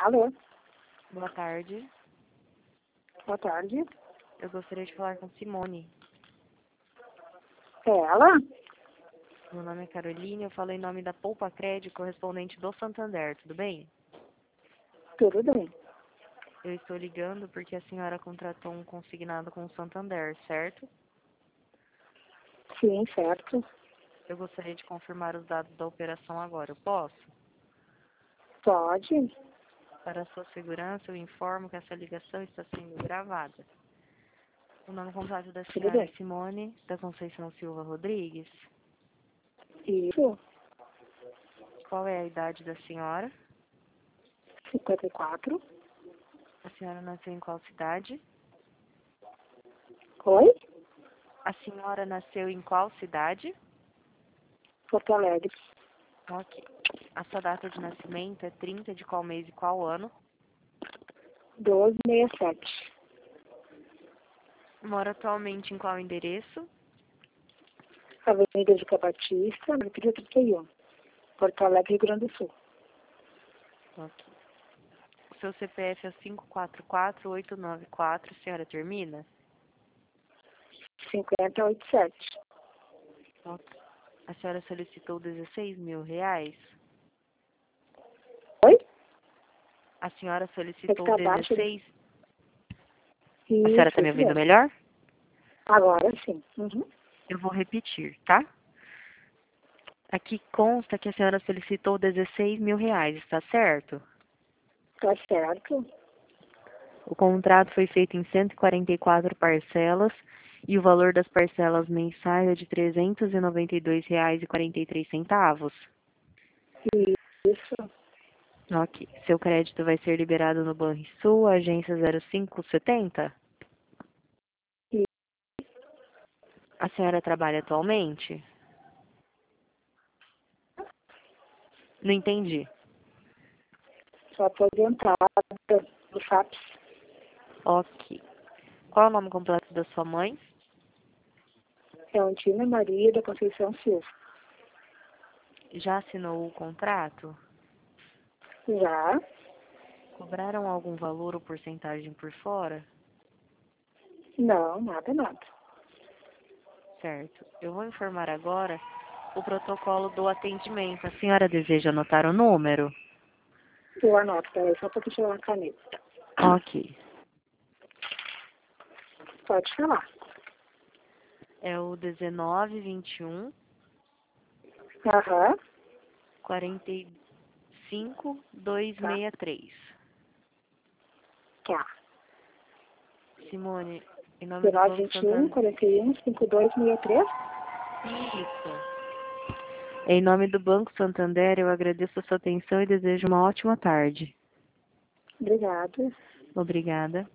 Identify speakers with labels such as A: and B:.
A: Alô,
B: Boa tarde.
A: boa tarde.
B: Eu gostaria de falar com Simone.
A: É ela?
B: Meu nome é Caroline, eu falo em nome da Poupa Crédito, correspondente do Santander, tudo bem?
A: Tudo bem.
B: Eu estou ligando porque a senhora contratou um consignado com o Santander, certo?
A: Sim, certo.
B: Eu gostaria de confirmar os dados da operação agora, eu posso?
A: Pode?
B: Para a sua segurança, eu informo que essa ligação está sendo gravada. O nome completo da
A: Tudo
B: senhora é
A: bem.
B: Simone da Conceição Silva Rodrigues.
A: Isso.
B: Qual é a idade da senhora?
A: 54.
B: A senhora nasceu em qual cidade?
A: Oi?
B: A senhora nasceu em qual cidade?
A: Porto Alegre.
B: Ok. A sua data de nascimento é 30 de qual mês e qual ano?
A: 1267.
B: Mora atualmente em qual endereço?
A: Avenida de Batista, 31. Porto Alegre, Rio Grande do Sul.
B: Ok. O seu CPF é 544894, a senhora termina?
A: 5087.
B: Ok. A senhora solicitou 16 mil reais?
A: Oi?
B: A senhora
A: É que
B: solicitou
A: tá baixo.
B: 16... A senhora está
A: Isso
B: me ouvindo
A: mesmo.
B: melhor?
A: Agora sim. Uhum.
B: Eu vou repetir, tá? Aqui consta que a senhora solicitou 16 mil reais, está certo?
A: Tá certo.
B: O contrato foi feito em 144 parcelas e o valor das parcelas mensais é de R$ 392,43.
A: Isso.
B: Ok. Seu crédito vai ser liberado no Banrisul, agência 0570.
A: E
B: A senhora trabalha atualmente? Não entendi.
A: sou aposentada do SAPS.
B: Ok. Qual é o nome completo da sua mãe?
A: É Ondina Maria da Conceição Silva.
B: Já assinou o contrato?
A: Já?
B: Cobraram algum valor ou porcentagem por fora?
A: Não, nada.
B: Certo. Eu vou informar agora o protocolo do atendimento. A senhora deseja anotar o número?
A: Eu anoto, peraí, só para tirar uma caneta.
B: Ok.
A: Pode falar.
B: É o 1921
A: Aham,
B: 45
A: tá.
B: 263.
A: Tá.
B: Simone, em nome do Banco
A: 1921
B: Santander.
A: 41 5263.
B: Isso. Em nome do Banco Santander, eu agradeço a sua atenção e desejo uma ótima tarde.
A: Obrigada.
B: Obrigada.